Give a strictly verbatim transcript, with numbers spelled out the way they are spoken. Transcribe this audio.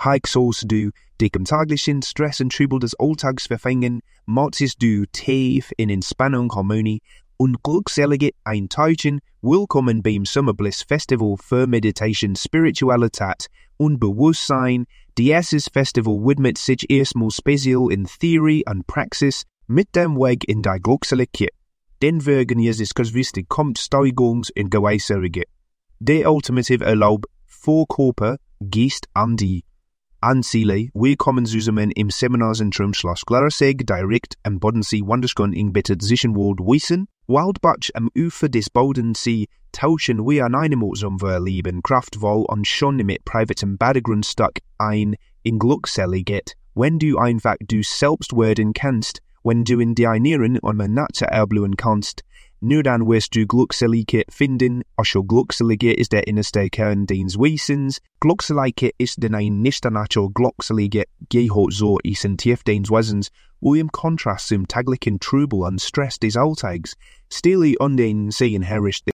Hikes du, dekem taglichen Stress und Trübel des Alltags verfängen, Matzis du tief in Entspannung Harmonie und glückselige Eintauchen, willkommen beim Summerbliss Festival für Meditation, Spiritualität und Bewusstsein. Dieses Festival widmet sich erstmal speziell in Theorie und Praxis mit dem Weg in die Glückseligkeit. Den Wegen Jesus Christus kommt Steigungs- und Geweisserige. Der Ultimative erlaubt vor Körper, Geist und die Anziele, willkommen zusammen im Seminarzentrum Schloss Glarisegg, direkt am Bodensee, Wanderschön in Bittet Zwischenwald Wiesen. Wildbach am Ufer des Bodensee tauschen wir an einem Ort zum Verlieben, Kraftvoll und schon mit privatem Badegrundstück ein in Glückseligkeit, wenn du einfach du selbst werden kannst, wenn du in dir Nieren und Natur erblühen kannst, nur dann wirst du Glückseligkeit finden, also Glückseligkeit ist der innerste Kern deines Wesens, Glückseligkeit ist denn ein nicht natural Glückseligkeit gehört so ist in tief deines Wesens, wo im Kontrast zum täglichen Trubel und Stress des Alltags, stille und den Sehen herrscht